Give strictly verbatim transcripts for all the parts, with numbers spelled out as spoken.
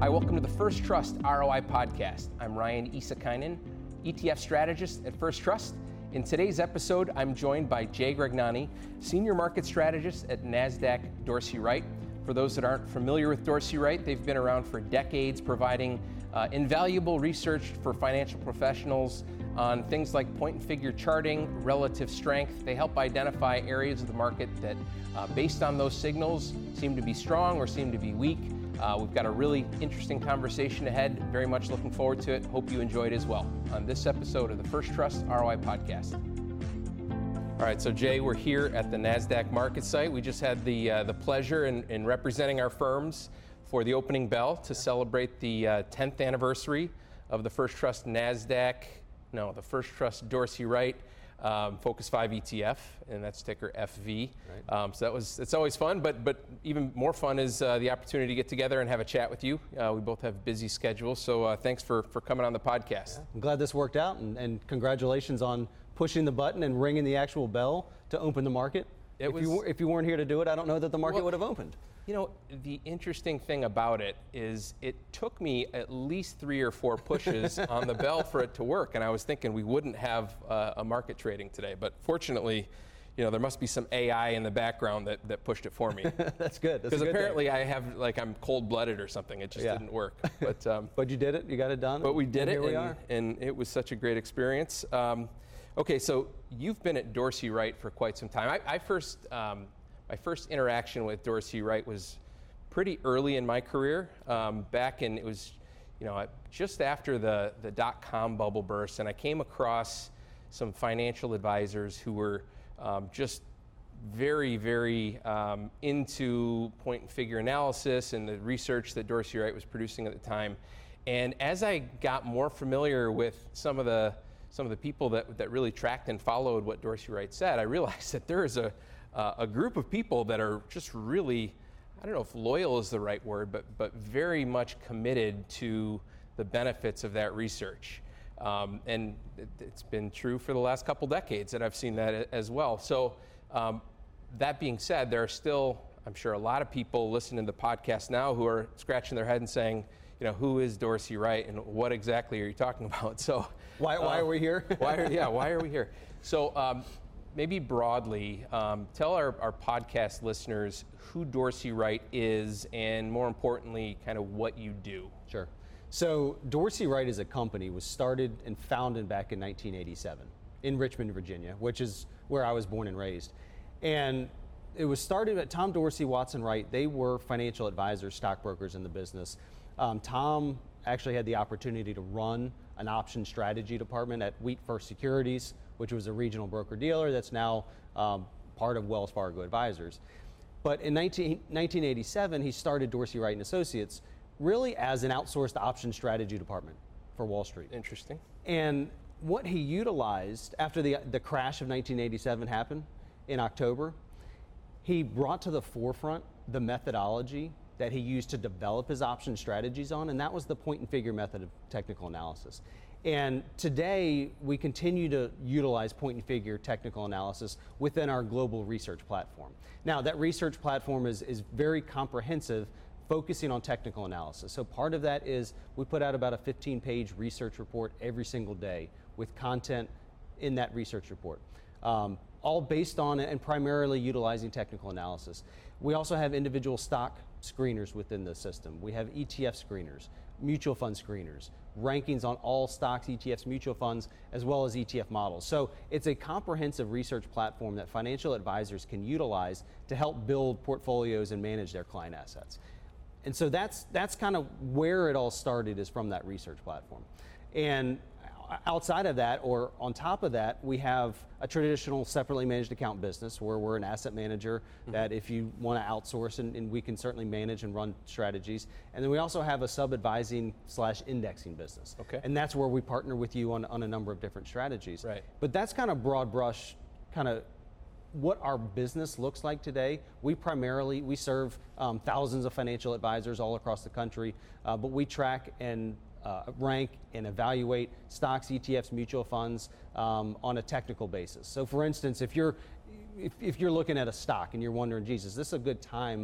Hi, welcome to the First Trust R O I podcast. I'm Ryan Isakainen, E T F strategist at First Trust. In today's episode, I'm joined by Jay Grignani, senior market strategist at NASDAQ Dorsey Wright. For those that aren't familiar with Dorsey Wright, they've been around for decades providing uh, invaluable research for financial professionals on things like point and figure charting, relative strength. They help identify areas of the market that, uh, based on those signals, seem to be strong or seem to be weak. Uh, we've got a really interesting conversation ahead. Very much looking forward to it. Hope you enjoy it as well on this episode of the First Trust R O I podcast. All right, so Jay, we're here at the NASDAQ market site. We just had the uh, the pleasure in, in representing our firms for the opening bell to celebrate the uh, tenth anniversary of the First Trust NASDAQ, no, the First Trust Dorsey Wright um, Focus five E T F, and that's ticker F V. Right. Um, so that was, it's always fun, but but even more fun is uh, the opportunity to get together and have a chat with you. Uh, we both have busy schedules, so uh, thanks for, for coming on the podcast. Yeah. I'm glad this worked out, and, and congratulations on pushing the button and ringing the actual bell to open the market. It if, was, you, if you weren't here to do it, I don't know that the market well, would have opened. You know, the interesting thing about it is it took me at least three or four pushes on the bell for it to work, and I was thinking we wouldn't have uh, a market trading today, but fortunately, you know, there must be some A I in the background that, that pushed it for me. That's good. Because apparently thing. I have, like, I'm cold-blooded or something. It just yeah. didn't work. But um, but you did it. You got it done. But we did and it, here we and, are. and it was such a great experience. Um, okay, so you've been at Dorsey Wright for quite some time. I, I first, um, my first interaction with Dorsey Wright was pretty early in my career. Um, back in, it was, you know, just after the the dot-com bubble burst, and I came across some financial advisors who were um, just very, very um, into point and figure analysis and the research that Dorsey Wright was producing at the time. And as I got more familiar with some of the some of the people that that really tracked and followed what Dorsey Wright said, I realized that there is a uh, a group of people that are just really, I don't know if loyal is the right word, but but very much committed to the benefits of that research. Um, and it, it's been true for the last couple decades that I've seen that as well. So um, that being said, there are still, I'm sure, a lot of people listening to the podcast now who are scratching their head and saying, you know, who is Dorsey Wright and what exactly are you talking about? So why why uh, are we here? why are, yeah, why are we here? So um, maybe broadly, um, tell our, our podcast listeners who Dorsey Wright is and, more importantly, kind of what you do. Sure. So Dorsey Wright as a company was started and founded back in nineteen eighty-seven in Richmond, Virginia, which is where I was born and raised. And it was started at Tom Dorsey, Watson Wright. They were financial advisors, stockbrokers in the business. Um, Tom actually had the opportunity to run an option strategy department at Wheat First Securities, which was a regional broker-dealer that's now um, part of Wells Fargo Advisors. But in nineteen eighty-seven, he started Dorsey Wright and Associates really as an outsourced option strategy department for Wall Street. Interesting. And what he utilized after the the crash of nineteen eighty-seven happened in October, he brought to the forefront the methodology that he used to develop his option strategies on, and that was the point and figure method of technical analysis. And today, we continue to utilize point and figure technical analysis within our global research platform. Now, that research platform is, is very comprehensive, focusing on technical analysis. So part of that is we put out about a fifteen-page research report every single day with content in that research report. Um, all based on and primarily utilizing technical analysis. We also have individual stock screeners within the system. We have E T F screeners, mutual fund screeners, rankings on all stocks, E T Fs, mutual funds, as well as E T F models. So it's a comprehensive research platform that financial advisors can utilize to help build portfolios and manage their client assets. And so that's that's kind of where it all started, is from that research platform. And outside of that, or on top of that, we have a traditional separately managed account business where we're an asset manager mm-hmm. that if you want to outsource, and, and we can certainly manage and run strategies. And then we also have a sub-advising slash indexing business. Okay. And that's where we partner with you on, on a number of different strategies. Right. But that's kind of broad brush, kind of what our business looks like today. We primarily, we serve um, thousands of financial advisors all across the country, uh, but we track and uh, rank and evaluate stocks, E T Fs, mutual funds um, on a technical basis. So for instance, if you're if, if you're looking at a stock and you're wondering, Jesus, this is a good time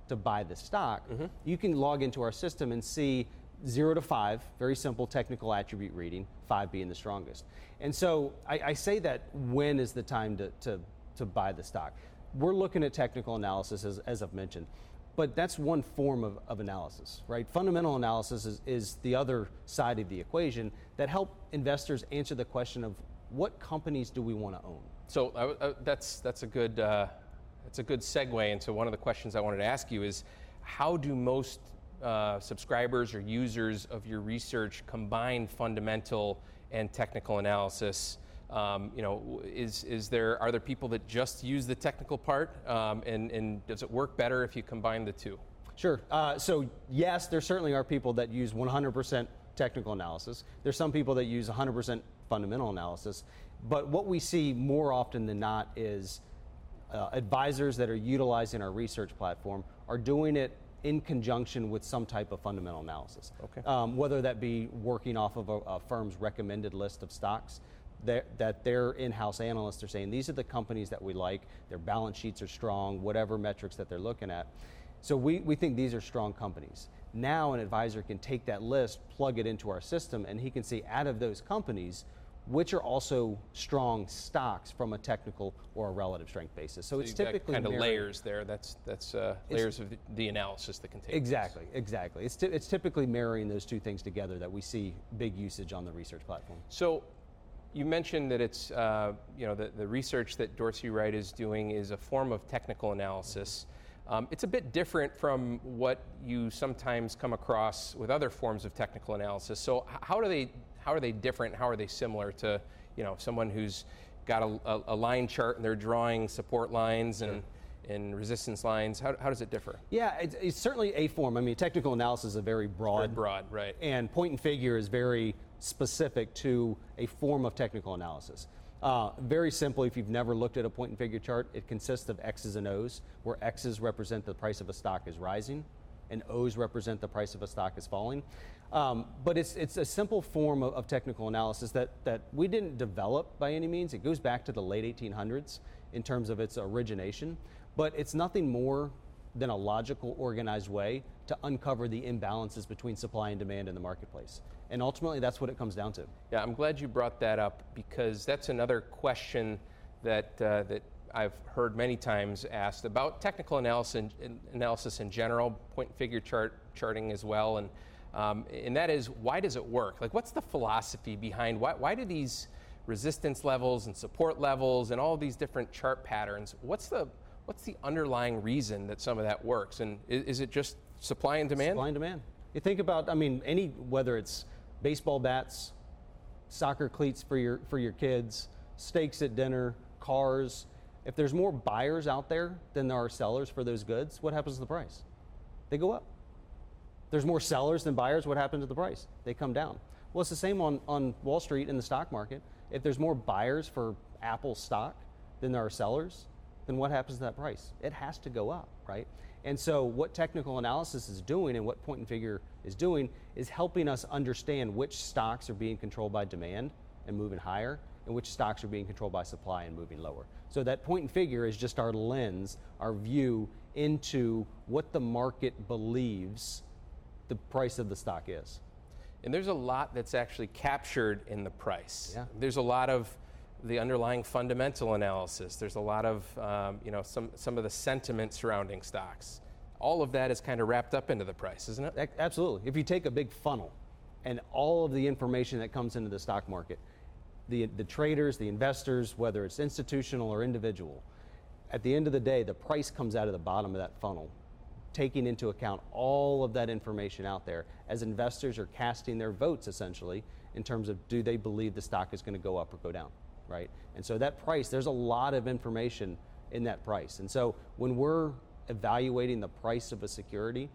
to buy the stock, Mm-hmm. you can log into our system and see zero to five, very simple technical attribute reading, five being the strongest. And so I, I say that when is the time to, to, to buy the stock. We're looking at technical analysis, as, as I've mentioned, but that's one form of, of analysis, right? Fundamental analysis is, is the other side of the equation that help investors answer the question of what companies do we want to own? So uh, uh, that's that's a good uh, that's a good segue into one of the questions I wanted to ask you is how do most uh, subscribers or users of your research combine fundamental and technical analysis? Um, you know, is is there are there people that just use the technical part, um, and and does it work better if you combine the two? Sure. Uh, so yes, there certainly are people that use one hundred percent technical analysis. There's some people that use one hundred percent fundamental analysis. But what we see more often than not is uh, advisors that are utilizing our research platform are doing it in conjunction with some type of fundamental analysis. Okay. Um, whether that be working off of a, a firm's recommended list of stocks, that, that their in-house analysts are saying, these are the companies that we like, their balance sheets are strong, whatever metrics that they're looking at. So we, we think these are strong companies. Now an advisor can take that list, plug it into our system, and he can see out of those companies, which are also strong stocks from a technical or a relative strength basis. So, so it's typically kind of married. layers there. That's that's uh, layers of the, the analysis that can take Exactly, place. exactly. It's t- it's typically marrying those two things together that we see big usage on the research platform. So, you mentioned that it's uh, you know the, the research that Dorsey Wright is doing is a form of technical analysis. Um, it's a bit different from what you sometimes come across with other forms of technical analysis. So, h- how do they How are they different? How are they similar to, you know, someone who's got a, a, a line chart and they're drawing support lines and, and resistance lines? How, how does it differ? Yeah, it's, it's certainly a form. I mean, technical analysis is a very broad. Very broad, right. And point and figure is very specific to a form of technical analysis. Uh, very simply, if you've never looked at a point and figure chart, it consists of X's and O's, where X's represent the price of a stock is rising, and O's represent the price of a stock is falling. Um, but it's it's a simple form of, of technical analysis that, that we didn't develop by any means. It goes back to the late eighteen hundreds in terms of its origination, but it's nothing more than a logical, organized way to uncover the imbalances between supply and demand in the marketplace. And ultimately, that's what it comes down to. Yeah, I'm glad you brought that up because that's another question that uh, that I've heard many times asked about technical analysis in, analysis in general, point and figure chart charting as well, and um, and that is, why does it work? Like, what's the philosophy behind why why do these resistance levels and support levels and all these different chart patterns? What's the what's the underlying reason that some of that works? And is, is it just supply and demand? Supply and demand. You think about, I mean, any whether it's baseball bats, soccer cleats for your for your kids, steaks at dinner, cars. If there's more buyers out there than there are sellers for those goods, what happens to the price? They go up. There's more sellers than buyers, what happens to the price? They come down. Well, it's the same on, on Wall Street in the stock market. If there's more buyers for Apple stock than there are sellers, then what happens to that price? It has to go up, right? And so what technical analysis is doing and what point and figure is doing is helping us understand which stocks are being controlled by demand and moving higher, and which stocks are being controlled by supply and moving lower. So that point and figure is just our lens, our view into what the market believes the price of the stock is. And there's a lot that's actually captured in the price. Yeah. There's a lot of the underlying fundamental analysis. There's a lot of, um, you know, some, some of the sentiment surrounding stocks. All of that is kind of wrapped up into the price, isn't it? Absolutely. If you take a big funnel and all of the information that comes into the stock market, the, the traders, the investors, whether it's institutional or individual, at the end of the day, the price comes out of the bottom of that funnel, taking into account all of that information out there as investors are casting their votes essentially in terms of do they believe the stock is going to go up or go down, right? And so that price, there's a lot of information in that price. And so when we're evaluating the price of a security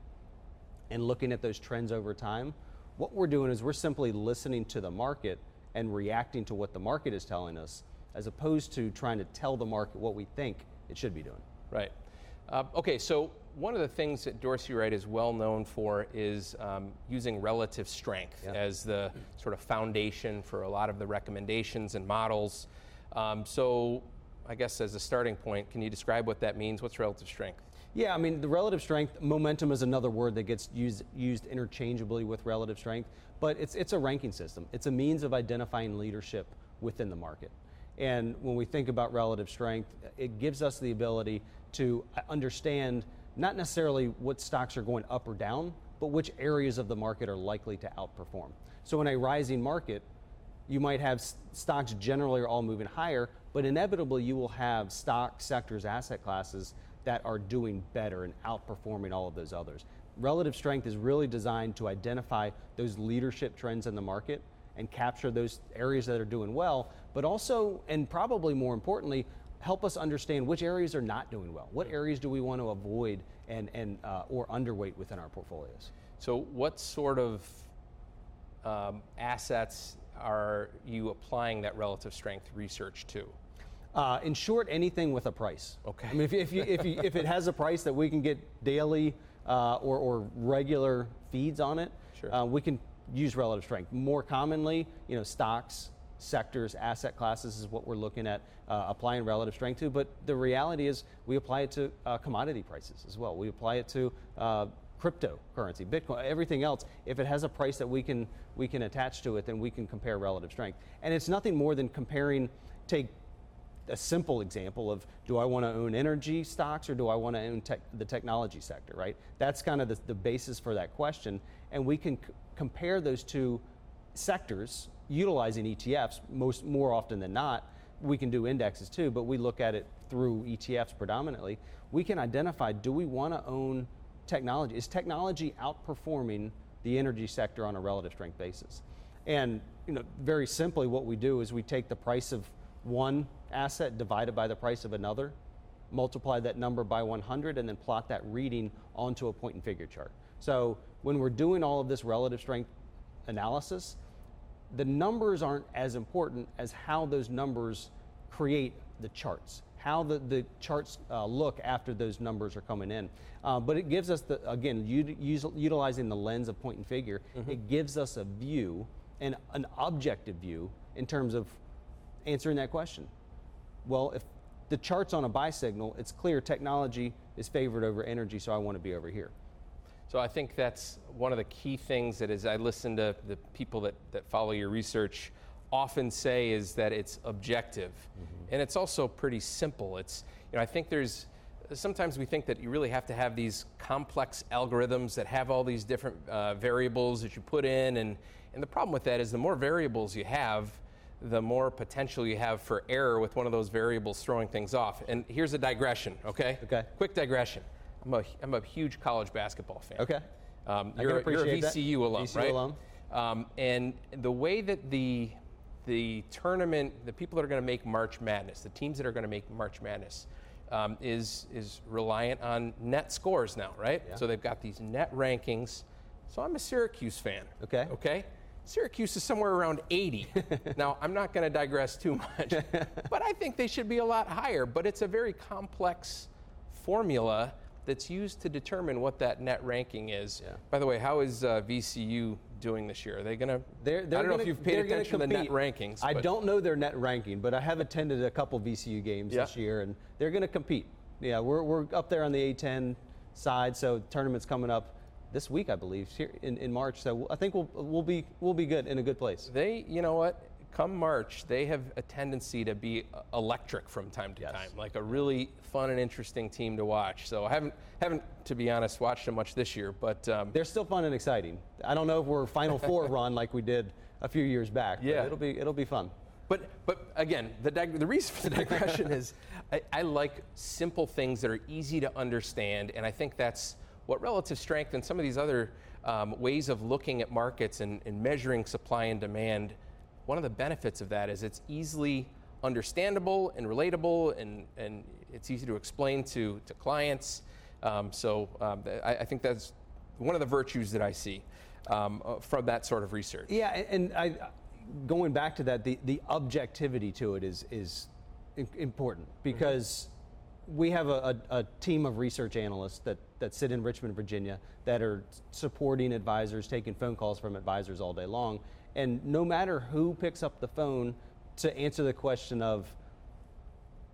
and looking at those trends over time, what we're doing is we're simply listening to the market and reacting to what the market is telling us, as opposed to trying to tell the market what we think it should be doing. Right. Uh, okay, so one of the things that Dorsey Wright is well known for is um, using relative strength Yeah. as the sort of foundation for a lot of the recommendations and models. Um, so I guess as a starting point, can you describe what that means? What's relative strength? Yeah, I mean, the relative strength, momentum is another word that gets used used interchangeably with relative strength, but it's it's a ranking system. It's a means of identifying leadership within the market. And when we think about relative strength, it gives us the ability to understand not necessarily what stocks are going up or down, but which areas of the market are likely to outperform. So in a rising market, you might have s- stocks generally are all moving higher, but inevitably you will have stock sectors, asset classes that are doing better and outperforming all of those others. Relative strength is really designed to identify those leadership trends in the market and capture those areas that are doing well, but also, and probably more importantly, help us understand which areas are not doing well. What areas do we want to avoid and, and uh, or underweight within our portfolios? So what sort of um, assets are you applying that relative strength research to? Uh, in short, anything with a price. Okay. I mean, if, if, you, if, you, if it has a price that we can get daily uh, or, or regular feeds on it, Sure. uh, we can use relative strength. More commonly, you know, stocks, sectors, asset classes is what we're looking at uh, applying relative strength to. But the reality is, we apply it to uh, commodity prices as well. We apply it to uh, cryptocurrency, Bitcoin, everything else. If it has a price that we can we can attach to it, then we can compare relative strength. And it's nothing more than comparing. Take a simple example of, do I want to own energy stocks or do I want to own tech, the technology sector, right? That's kind of the, the basis for that question. And we can c- compare those two sectors utilizing E T Fs most more often than not. We can do indexes too, but we look at it through E T Fs predominantly. We can identify, do we want to own technology? Is technology outperforming the energy sector on a relative strength basis? And you know, very simply what we do is we take the price of one asset divided by the price of another, multiply that number by one hundred, and then plot that reading onto a point and figure chart. So when we're doing all of this relative strength analysis, the numbers aren't as important as how those numbers create the charts, how the, the charts uh, look after those numbers are coming in. Uh, but it gives us, the again, u- use, utilizing the lens of point and figure, mm-hmm. it gives us a view, and an objective view in terms of answering that question. Well, if the chart's on a buy signal, it's clear technology is favored over energy, so I want to be over here. So I think that's one of the key things that, as I listen to the people that, that follow your research often say, is that it's objective. Mm-hmm. And it's also pretty simple. It's, you know, I think there's, sometimes we think that you really have to have these complex algorithms that have all these different uh, variables that you put in. And, and the problem with that is the more variables you have, the more potential you have for error with one of those variables throwing things off. And here's a digression, okay? Okay. Quick digression. I'm a, I'm a huge college basketball fan. Okay. Um, I you're, can appreciate you're a V C U that. alum, V C U right? alum. Um, and the way that the the tournament, the people that are going to make March Madness, the teams that are going to make March Madness, um, is is reliant on net scores now, right? Yeah. So they've got these net rankings. So I'm a Syracuse fan. Okay. Okay. Syracuse is somewhere around eighty. Now, I'm not going to digress too much, but I think they should be a lot higher. But it's a very complex formula that's used to determine what that net ranking is. Yeah. By the way, how is uh, V C U doing this year? Are they going to? They're, they're I don't know gonna, if you've paid attention to the net rankings. I but don't know their net ranking, but I have attended a couple V C U games Yeah. this year, and they're going to compete. Yeah, we're we're up there on the A ten side, so tournament's coming up this week, I believe, here in, in March. So I think we'll we'll be we'll be good in a good place. They, you know what? Come March, they have a tendency to be electric from time to Yes. time, like a really fun and interesting team to watch. So I haven't, haven't to be honest, watched them much this year, but um, They're still fun and exciting. I don't know if we're Final Four run like we did a few years back. Yeah. But it'll be it'll be fun. But but again, the dig- the reason for the digression is I, I like simple things that are easy to understand, and I think that's what relative strength and some of these other um, ways of looking at markets and, and measuring supply and demand. One of the benefits of that is it's easily understandable and relatable, and, and it's easy to explain to, to clients. Um, so um, I, I think that's one of the virtues that I see um, uh, from that sort of research. Yeah, and, and I, going back to that, the, the objectivity to it is is important, because mm-hmm. we have a, a, a team of research analysts that, that sit in Richmond, Virginia, that are supporting advisors, taking phone calls from advisors all day long. And no matter who picks up the phone to answer the question of,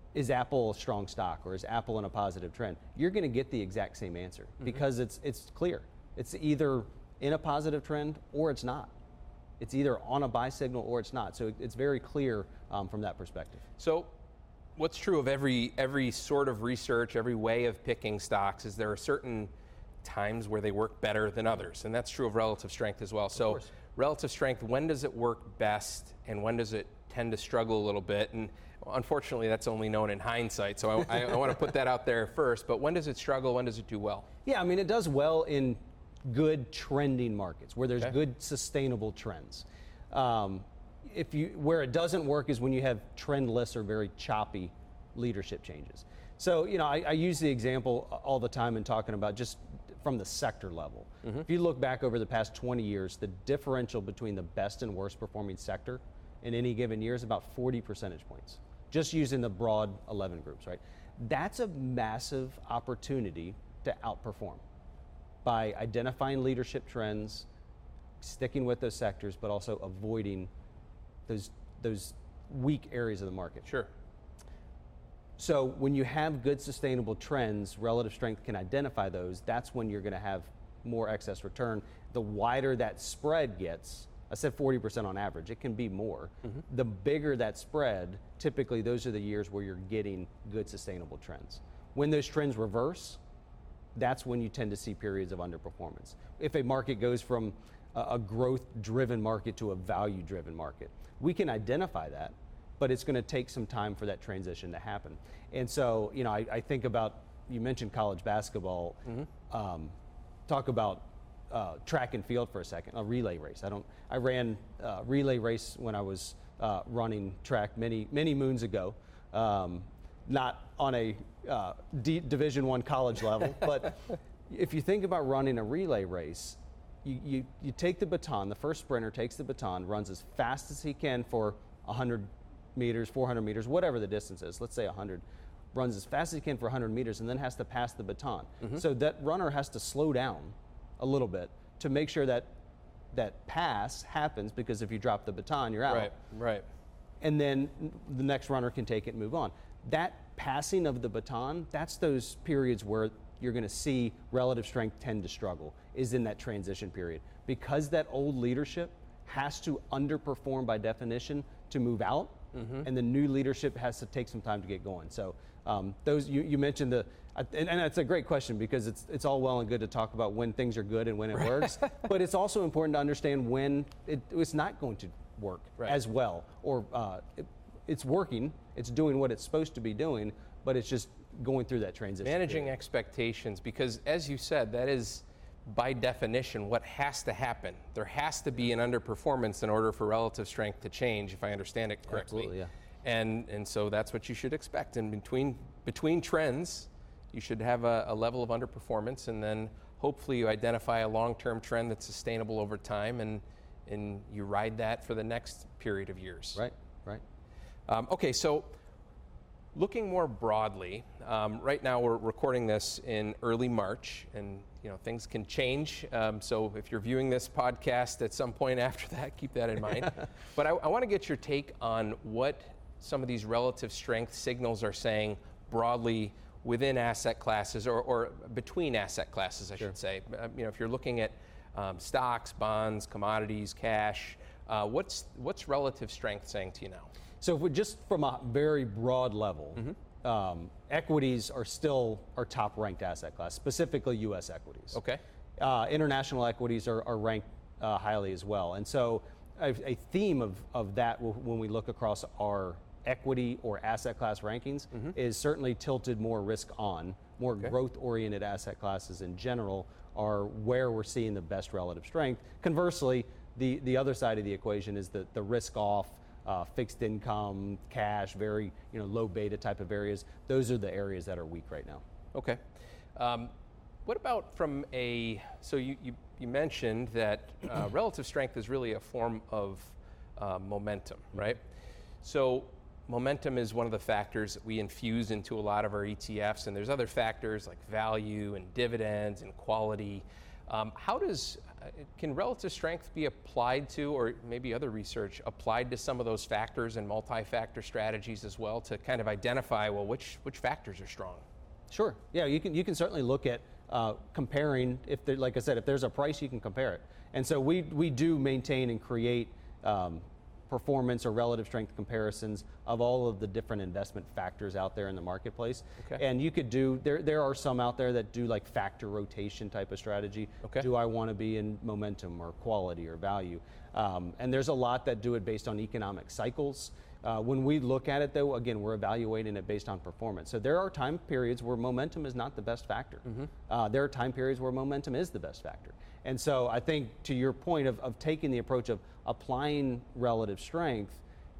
is Apple a strong stock or is Apple in a positive trend? You're going to get the exact same answer mm-hmm. because it's it's clear. It's either in a positive trend or it's not. It's either on a buy signal or it's not. So it's very clear um, from that perspective. So what's true of every every sort of research, every way of picking stocks is there are certain times where they work better than others, and that's true of relative strength as well. So relative strength, when does it work best and when does it tend to struggle a little bit? And unfortunately, that's only known in hindsight, so I, I, I want to put that out there first. But when does it struggle? When does it do well? Yeah, I mean, it does well in good trending markets where there's Okay. good sustainable trends. Um, if you where it doesn't work is when you have trendless or very choppy leadership changes. So, you know, I, I use the example all the time in talking about just from the sector level. Mm-hmm. If you look back over the past twenty years, the differential between the best and worst performing sector in any given year is about forty percentage points, just using the broad eleven groups, right? That's a massive opportunity to outperform by identifying leadership trends, sticking with those sectors, but also avoiding those those weak areas of the market. Sure. So when you have good sustainable trends, relative strength can identify those. That's when you're going to have more excess return. The wider that spread gets, I said forty percent on average, it can be more. Mm-hmm. The bigger that spread, typically those are the years where you're getting good sustainable trends. When those trends reverse, that's when you tend to see periods of underperformance. If a market goes from a, a growth-driven market to a value-driven market, we can identify that, but it's going to take some time for that transition to happen. And so, you know, I, I think about, you mentioned college basketball. Mm-hmm. Um, talk about uh, track and field for a second, a relay race. I don't. I ran a relay race when I was uh, running track many, many moons ago. Um, not on a uh, D, Division One college level, but if you think about running a relay race, you, you, you take the baton, the first sprinter takes the baton, runs as fast as he can for one hundred meters, four hundred meters, whatever the distance is, let's say one hundred, runs as fast as he can for one hundred meters and then has to pass the baton. Mm-hmm. So that runner has to slow down a little bit to make sure that that pass happens, because if you drop the baton, you're out. Right, right. And then the next runner can take it and move on. That passing of the baton, that's those periods where you're going to see relative strength tend to struggle, is in that transition period. Because that old leadership has to underperform by definition to move out, mm-hmm. and the new leadership has to take some time to get going. So um, those you, you mentioned the, and, and that's a great question, because it's it's all well and good to talk about when things are good and when it works, but it's also important to understand when it, it's not going to work right. as well, or uh, it, it's working, it's doing what it's supposed to be doing, but it's just going through that transition. Managing period. expectations, because as you said, that is by definition what has to happen. There has to be an underperformance in order for relative strength to change, if I understand it correctly. Absolutely, yeah. And and so that's what you should expect. And between between trends, you should have a, a level of underperformance, and then hopefully you identify a long-term trend that's sustainable over time, and and you ride that for the next period of years. Right, right. Um, okay, so looking more broadly, um, right now we're recording this in early March, and you know things can change. Um, so if you're viewing this podcast at some point after that, keep that in mind. But I, I want to get your take on what some of these relative strength signals are saying broadly within asset classes, or, or between asset classes, I Sure. should say. Uh, you know, if you're looking at um, stocks, bonds, commodities, cash, uh, what's what's relative strength saying to you now? So if we just from a very broad level, mm-hmm. um, equities are still our top ranked asset class, specifically U S equities. Okay. Uh, international equities are, are ranked uh, highly as well. And so a, a theme of, of that w- when we look across our equity or asset class rankings mm-hmm. is certainly tilted more risk on, more okay. growth oriented asset classes in general are where we're seeing the best relative strength. Conversely, the, the other side of the equation is the, the risk off, Uh, fixed income, cash, very you know low beta type of areas. Those are the areas that are weak right now. Okay. Um, what about from a, so you, you, you mentioned that uh, relative strength is really a form of uh, momentum, right? So momentum is one of the factors that we infuse into a lot of our E T Fs, and there's other factors like value and dividends and quality. Um, how does, can relative strength be applied to, or maybe other research applied to some of those factors and multi-factor strategies as well to kind of identify, well, which which factors are strong? Sure. Yeah, you can you can certainly look at uh, comparing. If there, like I said, if there's a price, you can compare it. And so we we do maintain and create um, performance or relative strength comparisons of all of the different investment factors out there in the marketplace. Okay. And you could do, there there are some out there that do like factor rotation type of strategy. Okay. Do I want to be in momentum or quality or value? Um, and there's a lot that do it based on economic cycles. Uh, when we look at it though, again, we're evaluating it based on performance. So there are time periods where momentum is not the best factor. Mm-hmm. Uh, there are time periods where momentum is the best factor. And so I think to your point of, of taking the approach of applying relative strength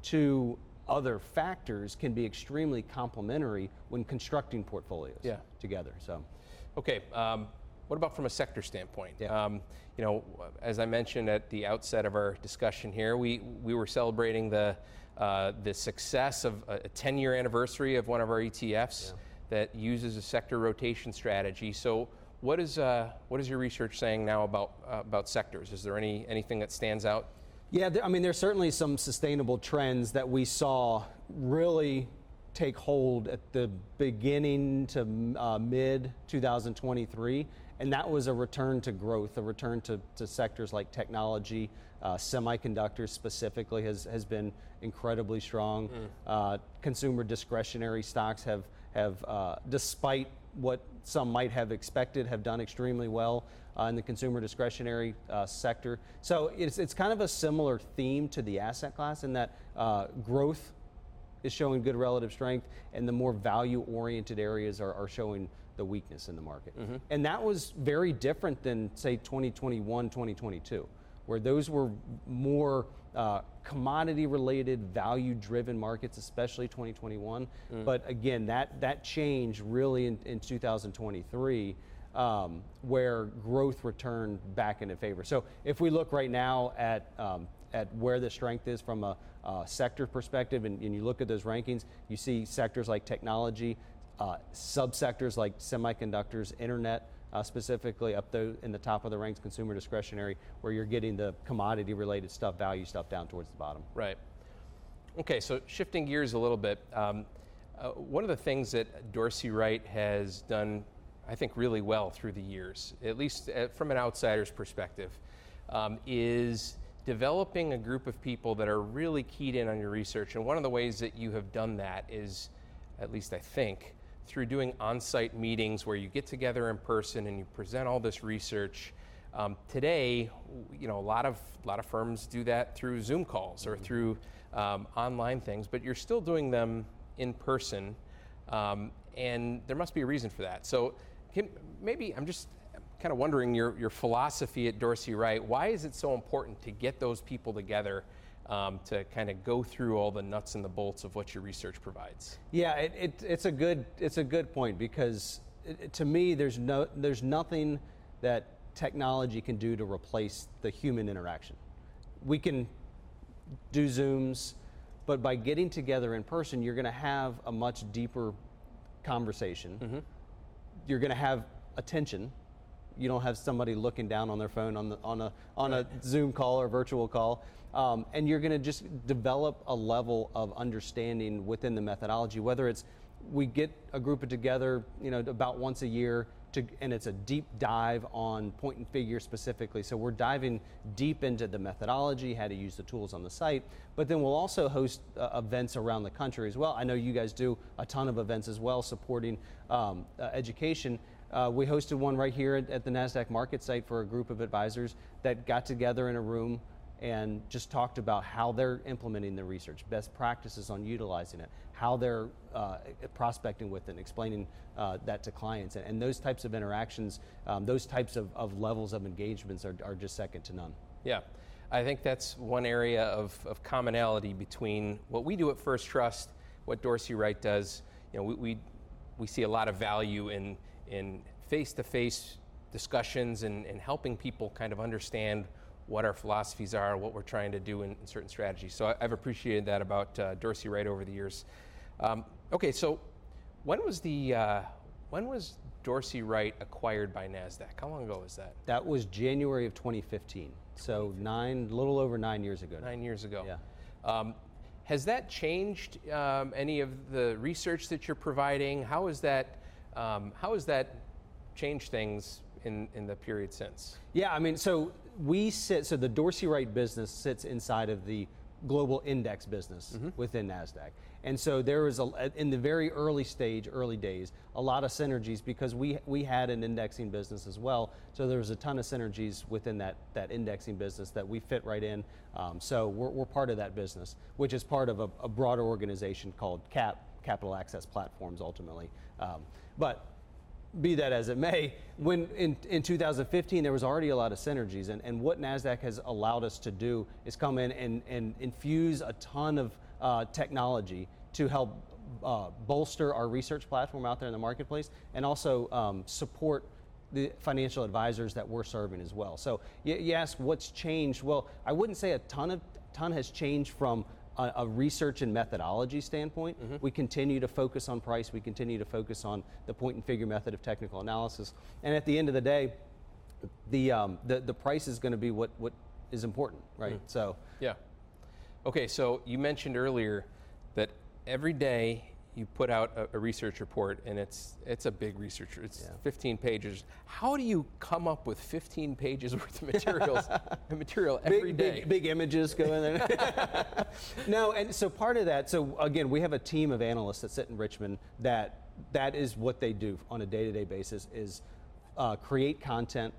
to other factors can be extremely complementary when constructing portfolios yeah. together. So, okay. Um, what about from a sector standpoint? Yeah. Um, you know, as I mentioned at the outset of our discussion here, we we were celebrating the uh, the success of a ten-year anniversary of one of our E T Fs yeah. that uses a sector rotation strategy. So, what is uh, what is your research saying now about uh, about sectors? Is there any anything that stands out? Yeah, there, I mean, there's certainly some sustainable trends that we saw really take hold at the beginning to uh, mid twenty twenty-three, and that was a return to growth, a return to, to sectors like technology, uh, semiconductors specifically has, has been incredibly strong. Mm. Uh, consumer discretionary stocks have, have uh, despite what some might have expected, have done extremely well uh, in the consumer discretionary uh, sector. So it's, it's kind of a similar theme to the asset class in that uh, growth is showing good relative strength, and the more value-oriented areas are, are showing the weakness in the market. Mm-hmm. And that was very different than, say, twenty twenty-one, twenty twenty-two, where those were more uh, commodity-related, value-driven markets, especially twenty twenty-one. Mm. But again, that, that changed really in, in two thousand twenty-three, um, where growth returned back into favor. So if we look right now at um, at where the strength is from a uh, sector perspective, and, and you look at those rankings, you see sectors like technology, uh, subsectors like semiconductors, internet, uh, specifically up the, in the top of the ranks, consumer discretionary, where you're getting the commodity-related stuff, value stuff down towards the bottom. Right. Okay, so shifting gears a little bit, um, uh, one of the things that Dorsey Wright has done, I think, really well through the years, at least uh, from an outsider's perspective, um, is developing a group of people that are really keyed in on your research. And one of the ways that you have done that is, at least I think, through doing on-site meetings where you get together in person and you present all this research. Um, today, you know, a lot of a lot of firms do that through Zoom calls or through um, online things, but you're still doing them in person, um, and there must be a reason for that. So, can, maybe I'm just kind of wondering your your philosophy at Dorsey Wright. Why is it so important to get those people together um, to kind of go through all the nuts and the bolts of what your research provides? Yeah, it, it, it's a good it's a good point, because it, to me, there's no there's nothing that technology can do to replace the human interaction. We can do Zooms, but by getting together in person, you're going to have a much deeper conversation. Mm-hmm. You're going to have attention. You don't have somebody looking down on their phone on the on a on a Zoom call or virtual call, um, and you're going to just develop a level of understanding within the methodology. Whether it's we get a group of together, you know, about once a year, to, and it's a deep dive on point and figure specifically. So we're diving deep into the methodology, how to use the tools on the site. But then we'll also host uh, events around the country as well. I know you guys do a ton of events as well, supporting um, uh, education. Uh, we hosted one right here at, at the NASDAQ market site for a group of advisors that got together in a room and just talked about how they're implementing the research, best practices on utilizing it, how they're uh, prospecting with it, and explaining uh, that to clients. And, and those types of interactions, um, those types of, of levels of engagements are, are just second to none. Yeah, I think that's one area of, of commonality between what we do at First Trust, what Dorsey Wright does. You know, we, we, we see a lot of value in in face-to-face discussions and, and helping people kind of understand what our philosophies are, what we're trying to do in, in certain strategies. So I, I've appreciated that about uh, Dorsey Wright over the years. Um, okay, so when was the uh, when was Dorsey Wright acquired by NASDAQ? How long ago was that? That was January of twenty fifteen. So nine, a little over nine years ago. Nine years ago. Yeah. Um, has that changed um, any of the research that you're providing? How is that? Um, how has that changed things in, in the period since? Yeah, I mean, so we sit. So the Dorsey Wright business sits inside of the global index business mm-hmm. within NASDAQ. And so there was, a, in the very early stage, early days, a lot of synergies because we we had an indexing business as well. So there was a ton of synergies within that, that indexing business that we fit right in. Um, so we're, we're part of that business, which is part of a, a broader organization called CAP, Capital Access Platforms, ultimately. Um, but be that as it may, when in, in two thousand fifteen, there was already a lot of synergies. And, and what NASDAQ has allowed us to do is come in and, and infuse a ton of uh, technology to help uh, bolster our research platform out there in the marketplace and also um, support the financial advisors that we're serving as well. So you, you ask what's changed. Well, I wouldn't say a ton of ton has changed from a, a research and methodology standpoint. Mm-hmm. We continue to focus on price. We continue to focus on the point and figure method of technical analysis. And at the end of the day, the um, the, the price is going to be what, what is important, right? Mm-hmm. So yeah. Okay, so you mentioned earlier that every day you put out a, a research report, and it's it's a big research. It's yeah. fifteen pages. How do you come up with fifteen pages worth of materials, material every big, day? Big, big images go in there. No, and so part of that. So again, we have a team of analysts that sit in Richmond. That that is what they do on a day-to-day basis is uh, create content,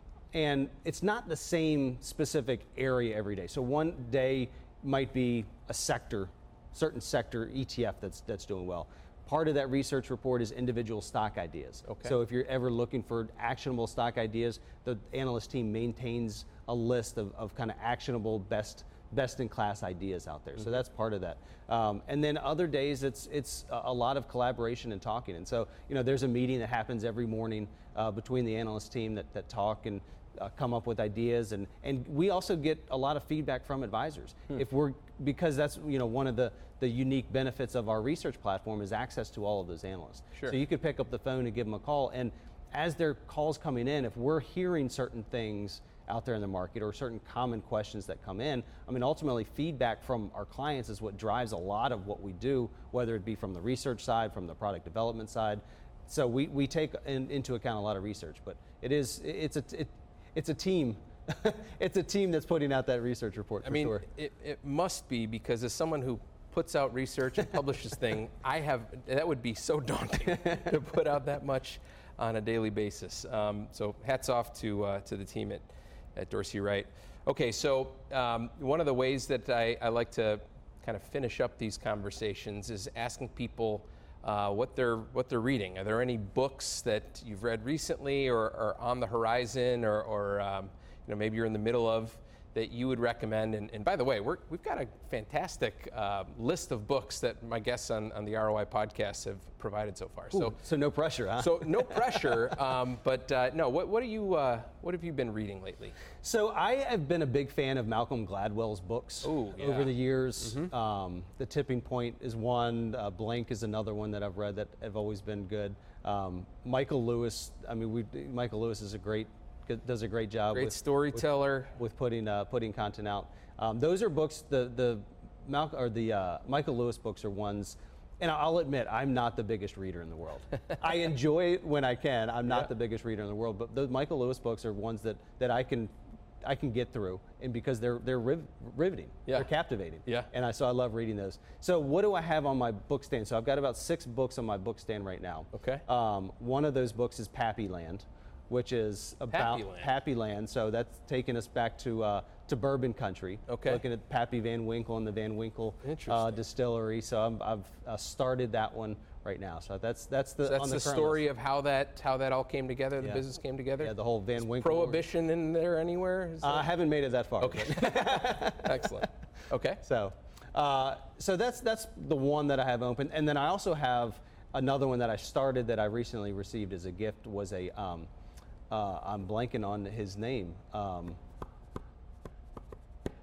and it's not the same specific area every day. So one day might be a sector. Certain sector E T F that's that's doing well. Part of that research report is individual stock ideas. Okay. So if you're ever looking for actionable stock ideas, the analyst team maintains a list of, of kind of actionable best best in class ideas out there. Mm-hmm. So that's part of that. Um, and then other days it's it's a lot of collaboration and talking. And so you know there's a meeting that happens every morning uh, between the analyst team that, that talk and Uh, come up with ideas, and, and we also get a lot of feedback from advisors. Hmm. If we're because that's you know one of the, the unique benefits of our research platform is access to all of those analysts. Sure. So you could pick up the phone and give them a call, and as their calls coming in, if we're hearing certain things out there in the market or certain common questions that come in, I mean ultimately feedback from our clients is what drives a lot of what we do, whether it be from the research side, from the product development side. So we, we take in, into account a lot of research, but it is it's a it, It's a team. It's a team that's putting out that research report. For I mean, sure. it, it must be because as someone who puts out research and publishes thing, I have that would be so daunting to put out that much on a daily basis. Um, so hats off to uh, to the team at, at Dorsey Wright. Okay, so um, one of the ways that I, I like to kind of finish up these conversations is asking people Uh, what they're what they're reading. Are there any books that you've read recently, or, or on the horizon, or, or um, you know maybe you're in the middle of that you would recommend? And, and by the way, we're, we've got a fantastic uh, list of books that my guests on, on the R O I podcast have provided so far. Ooh, so so no pressure, huh? So no pressure. um, but uh, no, what what are you uh, what have you been reading lately? So I have been a big fan of Malcolm Gladwell's books Ooh, yeah. over the years. Mm-hmm. Um, The Tipping Point is one. Uh, Blank is another one that I've read that have always been good. Um, Michael Lewis. I mean, we Michael Lewis is a great does a great job. Great with, storyteller with, with putting uh, putting content out. Um, those are books. The the Malcolm or the uh, Michael Lewis books are ones. And I'll admit, I'm not the biggest reader in the world. I enjoy it when I can. I'm not yeah. the biggest reader in the world, but the Michael Lewis books are ones that, that I can I can get through, and because they're they're riv- riveting, yeah. they're captivating. Yeah. And I so I love reading those. So what do I have on my book stand? So I've got about six books on my book stand right now. Okay. Um, one of those books is Pappyland, which is about Pappyland. Pappyland. So that's taking us back to uh, to bourbon country. Okay. Looking at Pappy Van Winkle and the Van Winkle uh, Interesting. distillery. So I'm, I've uh, started that one right now. So that's that's the So that's on the, the story list. of how that how that all came together. The Yeah. business came together. Yeah, the whole Van Is Winkle. Prohibition in there anywhere? Is Uh, I that- haven't made it that far. Okay. Excellent. Okay. So, uh, so that's that's the one that I have open, and then I also have another one that I started that I recently received as a gift. Was a um, uh, I'm blanking on his name. Um,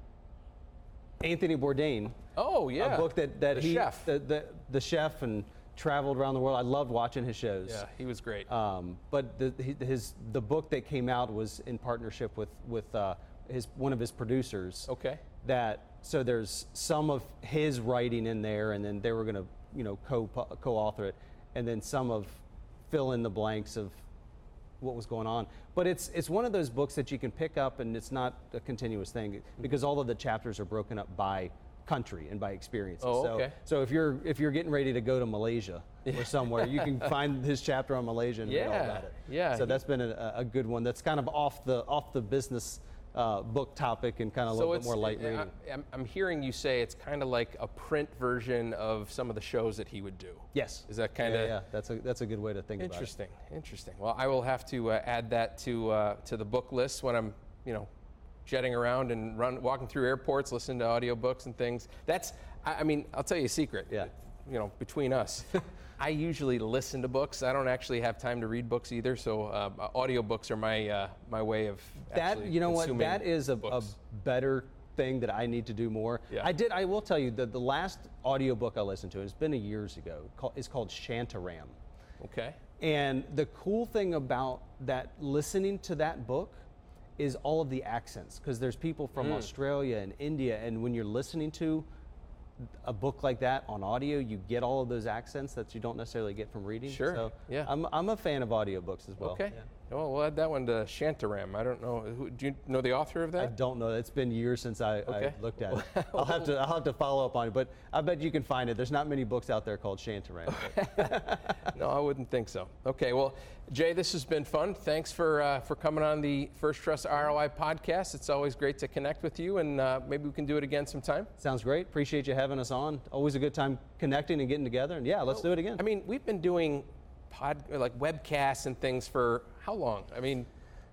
Anthony Bourdain. Oh yeah. A book that, that the he chef. The, the the chef and traveled around the world. I loved watching his shows. Yeah, he was great. Um, but the, his the book that came out was in partnership with with uh, his one of his producers. Okay. That so there's some of his writing in there, and then they were going to you know co co-author it, and then some of fill in the blanks of what was going on. But it's it's one of those books that you can pick up, and it's not a continuous thing because all of the chapters are broken up by country and by experiences. Oh, so, okay. so if you're if you're getting ready to go to Malaysia or somewhere, you can find his chapter on Malaysia and yeah. read all about it. Yeah. So that's been a, a good one. That's kind of off the off the business uh, book topic and kind of a so little bit more light reading. I, I'm, I'm hearing you say it's kind of like a print version of some of the shows that he would do. Yes. Is that kind of yeah, yeah, that's a that's a good way to think about it. interesting? Interesting. Well, I will have to uh, add that to uh, to the book list when I'm, you know, jetting around and run walking through airports, listening to audiobooks and things. That's I, I mean, I'll tell you a secret. Yeah. You know, between us, I usually listen to books. I don't actually have time to read books either. So uh, audiobooks are my uh, my way of That actually you know what consuming that is a, a books. better thing that I need to do more. Yeah. I did. I will tell you that the last audiobook I listened to, it's been a years ago, called, is called Shantaram. Okay. And the cool thing about that, listening to that book, is all of the accents, because there's people from Mm. Australia and India, and when you're listening to a book like that on audio, you get all of those accents that you don't necessarily get from reading. Sure, So yeah. I'm, I'm a fan of audiobooks as well. Okay. Yeah. Well, we'll add that one to Shantaram. I don't know. Who, do you know the author of I that? don't know. It's been years since I, Okay. I looked at it. I'll have to I'll have to follow up on it, but I bet you can find it. There's not many books out there called Shantaram. No, I wouldn't think so. Okay, well, Jay, this has been fun. Thanks for uh, for coming on the First Trust R O I podcast. It's always great to connect with you, and uh, maybe we can do it again sometime. Sounds great. Appreciate you having us on. Always a good time connecting and getting together. And yeah, let's do it again. I mean, we've been doing pod like webcasts and things for how long? I mean,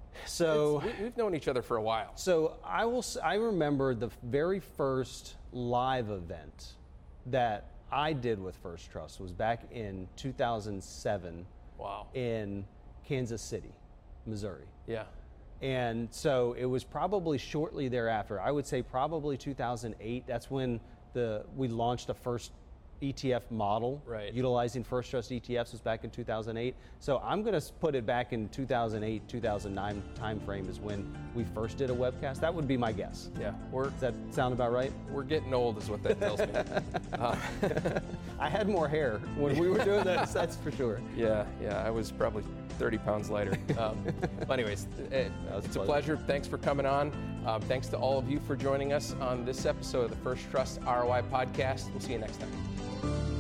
so it's- we, we've known each other for a while. So I will. s- I remember the very first live event that I did with First Trust was back in two thousand seven Wow. in Kansas City, Missouri. Yeah. And so it was probably shortly thereafter. I would say probably two thousand eight. That's when the we launched the first E T F model, Right. utilizing First Trust E T Fs was back in two thousand eight. So I'm going to put it back in two thousand eight, two thousand nine timeframe is when we first did a webcast. That would be my guess. Yeah. We're Does that sound about right? we're getting old, is what that tells me. uh, I had more hair when we were doing that, that's for sure. Yeah, yeah, I was probably thirty pounds lighter. Um, but anyways, it, was a it's a pleasure. pleasure. Thanks for coming on. Um, thanks to all of you for joining us on this episode of the First Trust R O I podcast. We'll see you next time.